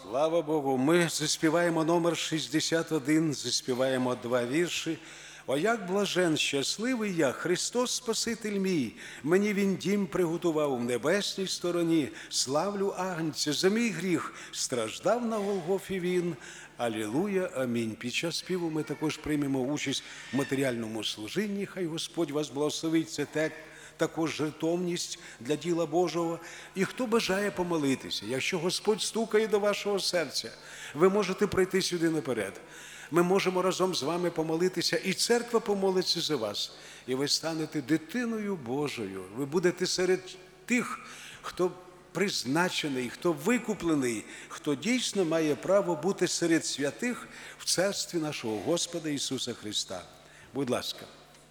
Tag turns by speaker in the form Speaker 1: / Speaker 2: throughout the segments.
Speaker 1: Слава Богу, ми заспіваємо номер 61, заспіваємо 2 вірші. «О, як блажен, щасливий я, Христос Спаситель мій, мені Він дім приготував в небесній стороні, славлю Агнця, за мій гріх страждав на Голгофі Він. Алілуя, амінь». Під час співу ми також приймемо участь в матеріальному служінні. Хай Господь вас благословить. Це також жертовність для діла Божого. І хто бажає помолитися, якщо Господь стукає до вашого серця, ви можете прийти сюди наперед. Ми можемо разом з вами помолитися, і церква помолиться за вас. І ви станете дитиною Божою. Ви будете серед тих, хто призначений, хто викуплений, хто дійсно має право бути серед святих в царстві нашого Господа Ісуса Христа. Будь ласка.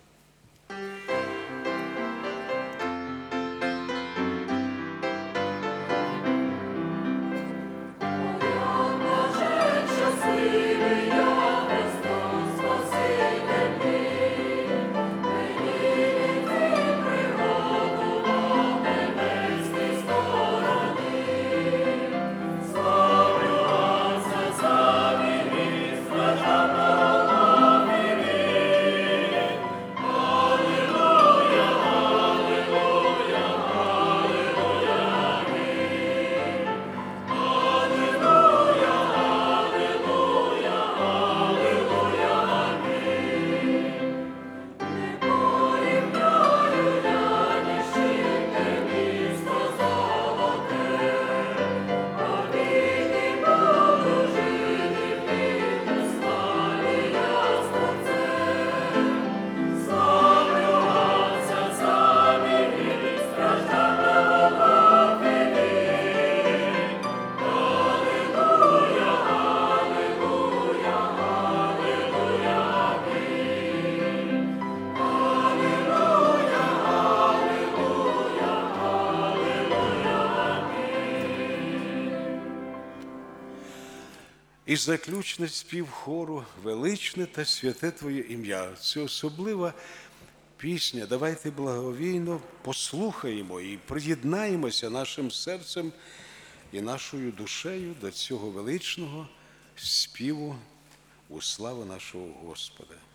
Speaker 1: І заключний спів хору «Величне та святе Твоє ім'я». Це особлива пісня. Давайте благовійно послухаємо і приєднаємося нашим серцем і нашою душею до цього величного співу у славу нашого Господа.